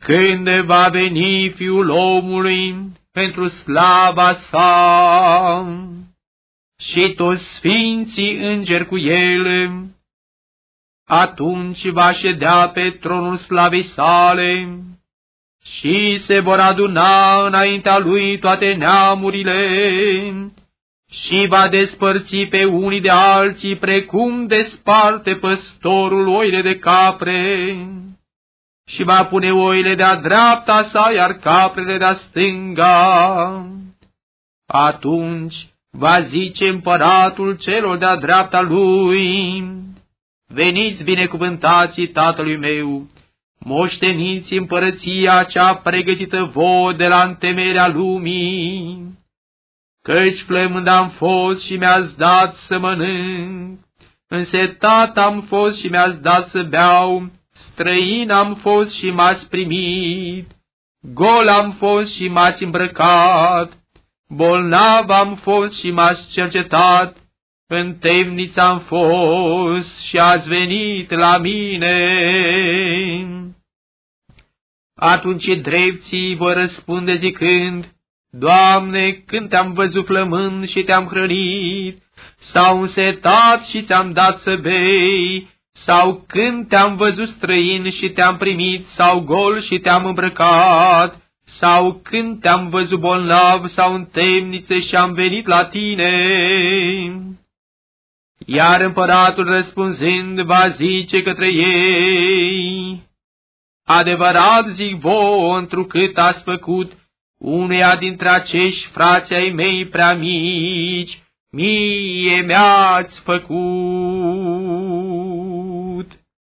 când va veni Fiul omului pentru slava sa și toți sfinții îngeri cu el, atunci va ședea pe tronul slavei sale și se vor aduna înaintea lui toate neamurile și va despărți pe unii de alții precum desparte păstorul oile de capre și va pune oile de-a dreapta sa, iar caprele de-a stânga. Atunci va zice împăratul celor de-a dreapta lui: veniți binecuvântații Tatălui meu, moșteniți împărăția cea pregătită vouă de la întemeierea lumii, căci flămând am fost și mi-ați dat să mănânc, însetat am fost și mi-ați dat să beau, străin am fost și m-ați primit, gol am fost și m-ați îmbrăcat, bolnav am fost și m-ați cercetat, în temniță am fost și ați venit la mine. Atunci drepții vor răspunde zicând: Doamne, când te-am văzut flămând și te-am hrănit, sau însetat și ți-am dat să bei, sau când te-am văzut străin și te-am primit, sau gol și te-am îmbrăcat, sau când te-am văzut bolnav sau în temniță și am venit la tine. Iar împăratul răspunzând va zice către ei: adevărat zic vouă, întrucât ați făcut uneia dintre acești frați ai mei prea mici, mie mi-ați făcut.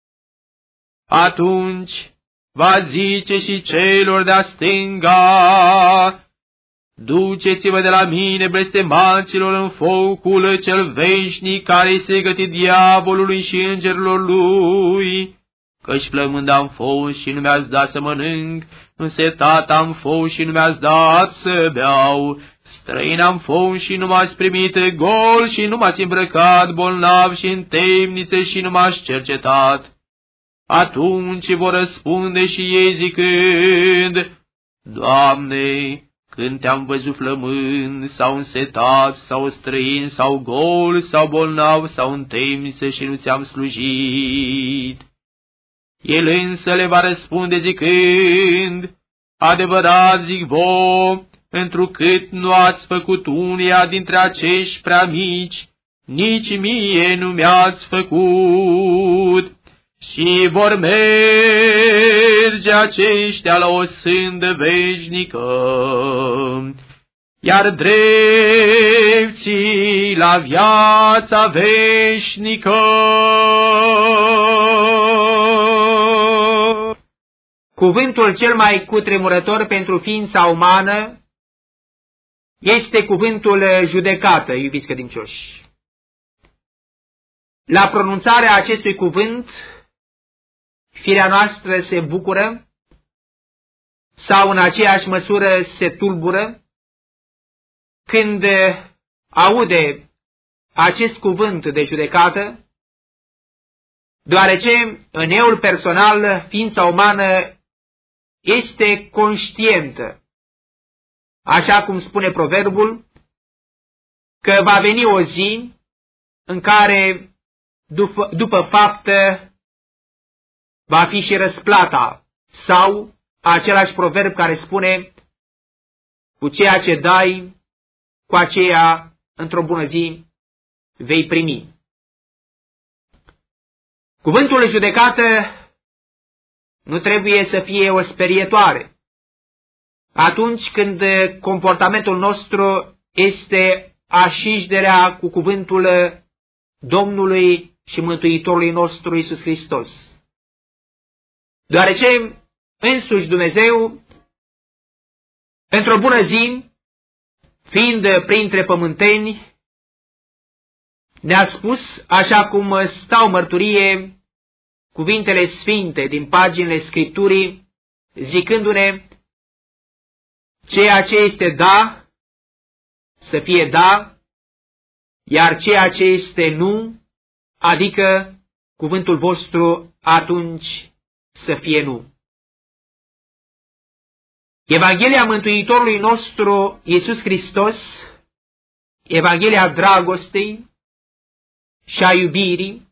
Atunci va zice și celor de-a stânga: duceți-vă de la mine, blestemaților, în focul cel veșnic care se găti diavolului și îngerilor lui, căci flămând am fost și nu mi-ați dat să mănânc, însetat am fost și nu mi-ați dat să beau, străin am fost și nu m-ați primit, gol și nu m-ați îmbrăcat, bolnav și în temniță și nu m-ați cercetat. Atunci vor răspunde și ei zicând: Doamne, când te-am văzut flămând, sau însetat, sau străin, sau gol, sau bolnav, sau în temniță și nu ți-am slujit? El însă le va răspunde zicând: adevărat zic vouă, întrucât nu ați făcut uneia dintre acești prea mici, nici mie nu mi-ați făcut. Și vor merge aceștia la o sândă veșnică, iar drepții la viața veșnică. Cuvântul cel mai cutremurător pentru ființa umană este cuvântul judecată, iubiți credincioși. La pronunțarea acestui cuvânt, firea noastră se bucură sau în aceeași măsură se tulbură când aude acest cuvânt de judecată, deoarece în eul personal ființa umană este conștientă, așa cum spune proverbul, că va veni o zi în care după faptă va fi și răsplata, sau același proverb care spune: cu ceea ce dai, cu aceea într-o bună zi vei primi. Cuvântul judecată nu trebuie să fie o sperietoare atunci când comportamentul nostru este așișderea cu cuvântul Domnului și Mântuitorului nostru Iisus Hristos. Deoarece însuși Dumnezeu, într-o bună zi, fiind printre pământeni, ne-a spus, așa cum stau mărturie cuvintele sfinte din paginile Scripturii, zicându-ne: ceea ce este da, să fie da, iar ceea ce este nu, adică cuvântul vostru, atunci să fie nu. Evanghelia Mântuitorului nostru Iisus Hristos, Evanghelia dragostei și a iubirii,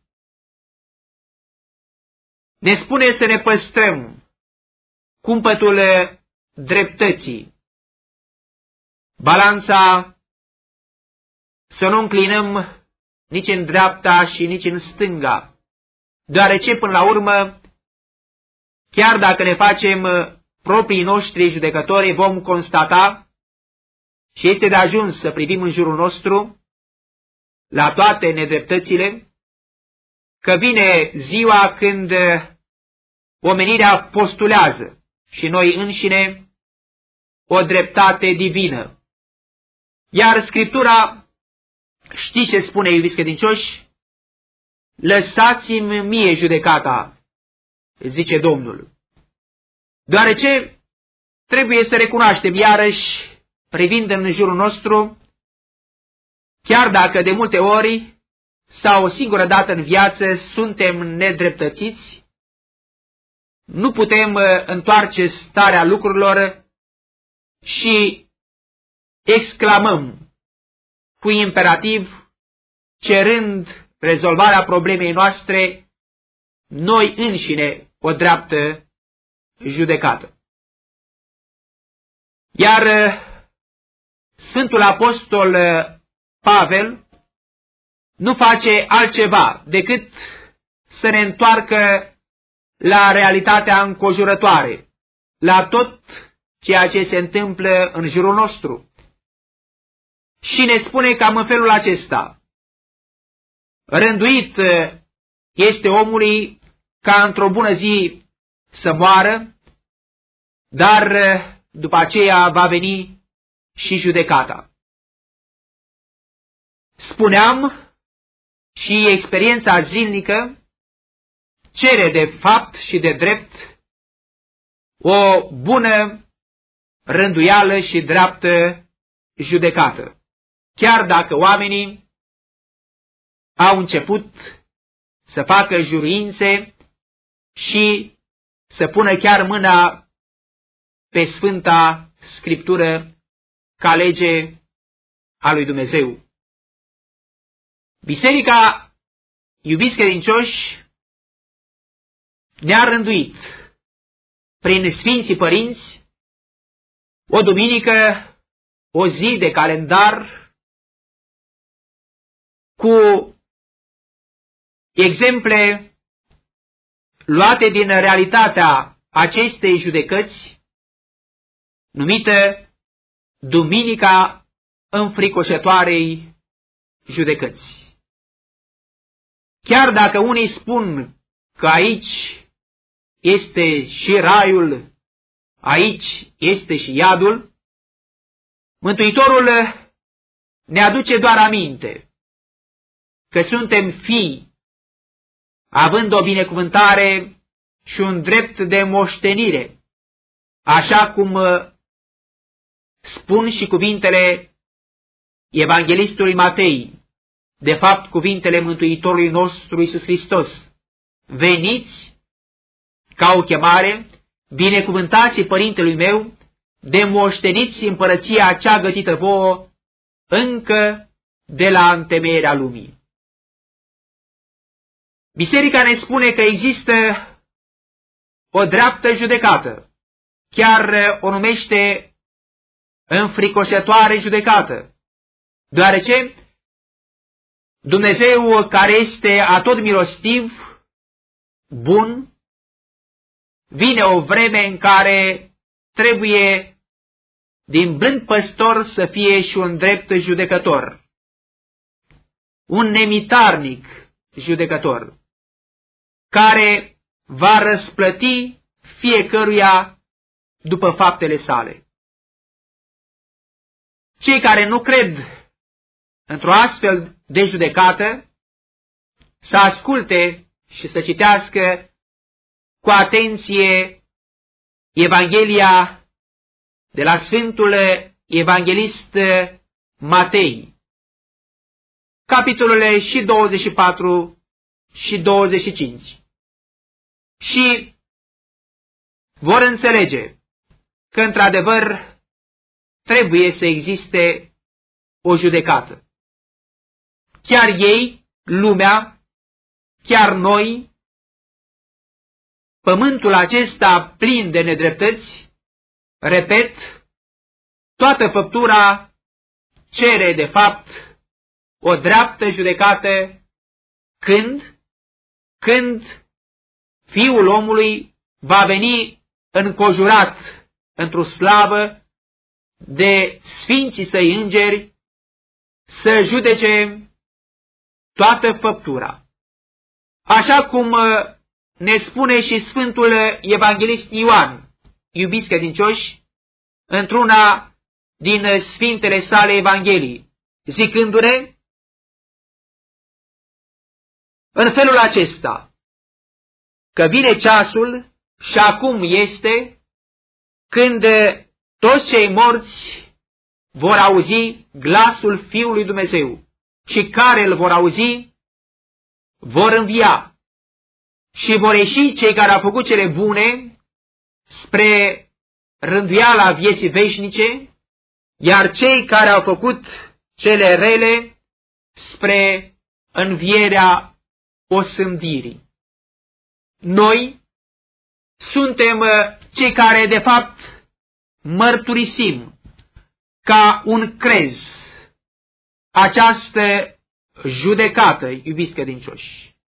ne spune să ne păstrăm cumpătul dreptății, balanța, să nu înclinăm nici în dreapta și nici în stânga, deoarece până la urmă, chiar dacă ne facem proprii noștri judecători, vom constata, și este de ajuns să privim în jurul nostru, la toate nedreptățile, că vine ziua când omenirea postulează și noi înșine o dreptate divină. Iar Scriptura, știți ce spune, iubiți credincioși? Lăsați-mi mie judecata, zice Domnul. Deoarece trebuie să recunoaștem iarăși, privind în jurul nostru, chiar dacă de multe ori sau o singură dată în viață suntem nedreptățiți, nu putem întoarce starea lucrurilor și exclamăm cu imperativ, cerând rezolvarea problemei noastre, noi înșine o dreaptă judecată. Iar Sfântul Apostol Pavel nu face altceva decât să ne întoarcă la realitatea înconjurătoare, la tot ceea ce se întâmplă în jurul nostru. Și ne spune cam în felul acesta: rânduit este omului ca într-o bună zi să moară, dar după aceea va veni și judecata. Spuneam, și experiența zilnică cere de fapt și de drept o bună rânduială și dreaptă judecată. Chiar dacă oamenii au început să facă juruințe și să pună chiar mâna pe Sfânta Scriptură ca lege a lui Dumnezeu. Biserica, iubiți credincioși, ne-a rânduit prin Sfinții Părinți o duminică, o zi de calendar cu exemple luate din realitatea acestei judecăți, numită Duminica Înfricoșătoarei Judecăți. Chiar dacă unii spun că aici este și raiul, aici este și iadul, Mântuitorul ne aduce doar aminte că suntem fii, având o binecuvântare și un drept de moștenire, așa cum spun și cuvintele evanghelistului Matei, de fapt cuvintele Mântuitorului nostru Iisus Hristos: veniți ca o chemare, binecuvântați Părintelui meu, de moșteniți împărăția acea gătită vouă încă de la întemeierea lumii. Biserica ne spune că există o dreaptă judecată, chiar o numește înfricoșătoare judecată, deoarece Dumnezeu, care este atot milostiv, bun, vine o vreme în care trebuie din blând păstor să fie și un drept judecător, un nemitarnic judecător, care va răsplăti fiecăruia după faptele sale. Cei care nu cred într-o astfel de judecată, să asculte și să citească cu atenție Evanghelia de la Sfântul Evanghelist Matei, capitolele și 24 și 25. Și vor înțelege că într-adevăr trebuie să existe o judecată. Chiar ei, lumea, chiar noi, pământul acesta plin de nedreptăți, repet, toată făptura cere de fapt o dreaptă judecată când Fiul omului va veni înconjurat într-o slavă de sfinții săi îngeri să judece toată făptura. Așa cum ne spune și Sfântul Evanghelist Ioan, iubiți credincioși, într-una din sfintele sale Evanghelii, zicându-ne în felul acesta, că vine ceasul și acum este când toți cei morți vor auzi glasul Fiului Dumnezeu și care îl vor auzi vor învia și vor ieși cei care au făcut cele bune spre rânduiala vieții veșnice, iar cei care au făcut cele rele spre învierea osândirii. Noi suntem cei care de fapt mărturisim ca un crez această judecată, iubiți credincioși.